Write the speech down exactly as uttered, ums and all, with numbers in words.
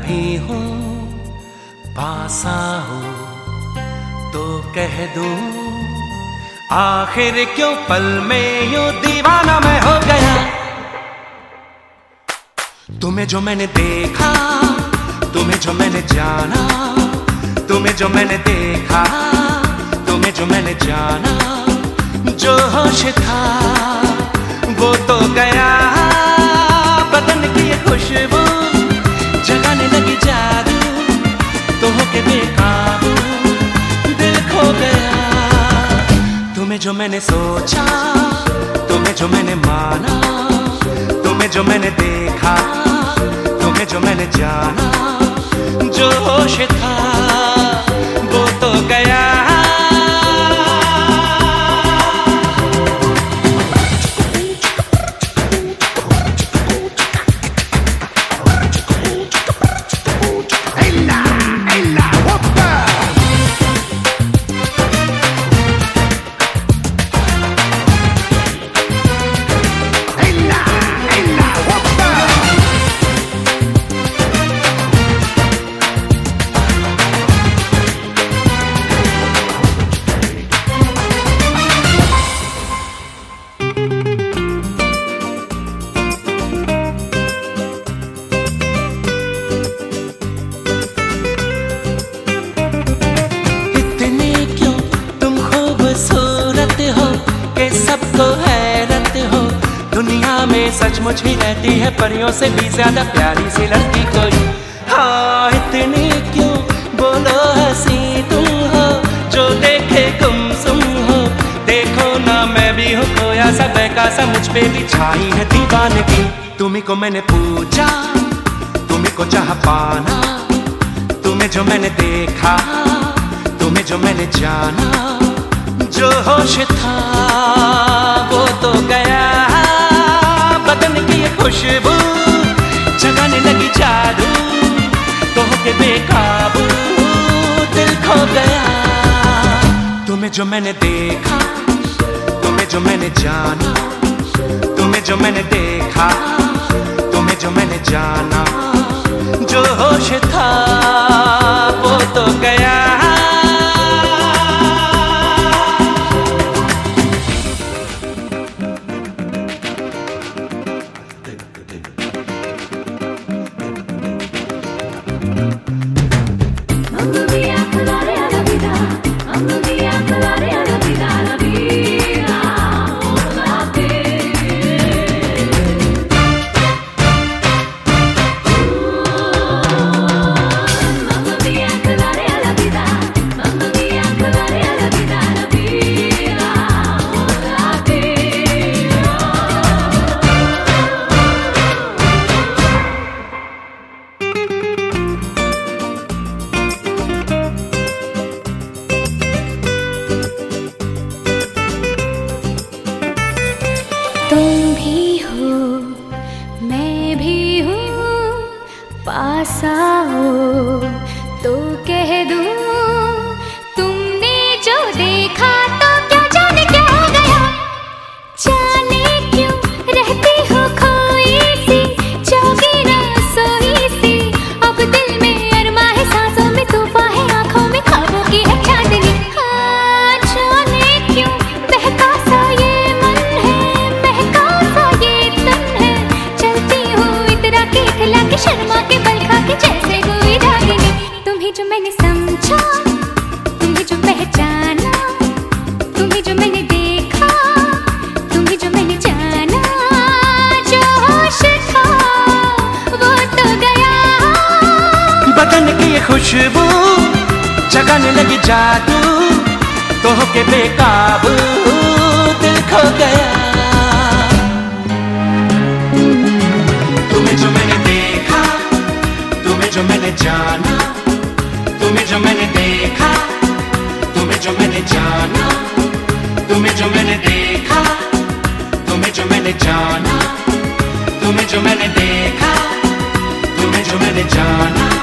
नहीं हो पास आओ तो कह दूं, आखिर क्यों पल में यूं दीवाना मैं हो गया। तुम्हें जो मैंने देखा, तुम्हें जो मैंने जाना, तुम्हें जो मैंने देखा, तुम्हें जो मैंने जाना, जो होश था वो तो गया। बदन की ये खुशबू जगाने लगी जादू, तो होके बेकाबू दिल खो गया। तुम्हें जो मैंने सोचा, तुम्हें जो मैंने माना, तुम्हें जो मैंने देखा, तुम्हें जो मैंने जाना, जो होश था वो तो गया। सबको हैरत हो दुनिया में, सचमुच ही रहती है परियों से भी ज्यादा प्यारी सी लड़की कोई। हाँ इतनी क्यों बोलो हंसी तुम हो, जो देखे गुमसुम हो। देखो ना मैं भी हूँ खोया सा बहका सा, मुझ पे भी छाई है दीवानगी। तुम्ही को मैंने पूछा, तुम्ही को चाह पाना, तुम्हें जो मैंने देखा, तुम्हें जो मैंने जाना, जो होश था वो तो गया। बदन की ये खुशबू जगाने लगी जादू, तो होके बेकाबू दिल खो गया। तुम्हें जो मैंने देखा, तुम्हें जो मैंने जाना, तुम्हें जो मैंने देखा, तुम्हें जो मैंने जाना, जो होश था वो तो गया। तुम भी हो मैं भी हूँ, पास आओ तो कह दूँ, तुमने जो देखा तो क्या जाने क्या हो गया। जाने क्यों रहती हो खोई सी, जागी ना सोई सी। अब दिल में अरमा है, सांसों में तूफान है, आंखों में ख्वाबों की है चांदनी। हाँ जाने क्यों बहका सा ये मन है, महका सा ये तन है। चलती हूँ इतरा के इतला के, शर्मा के बल खा के जैसे कोई रागिनी। तुम्हें जो मैंने समझा, तुम्हें जो पहचाना, तुम्हें जो मैंने देखा, तुम्हें जो मैंने जाना, जो होश था वो तो गया। बदन की ये खुशबू जगाने लगी जादू, तो होके बेकाबू दिल खो गया। तुम्हें जो मैंने देखा, तुम्हें जो मैंने जाना, तुम्हें जो मैंने देखा, तुम्हें जो मैंने जाना, तुम्हें जो मैंने देखा, तुम्हें जो मैंने जाना, तुम्हें जो मैंने देखा, तुम्हें जो मैंने जाना।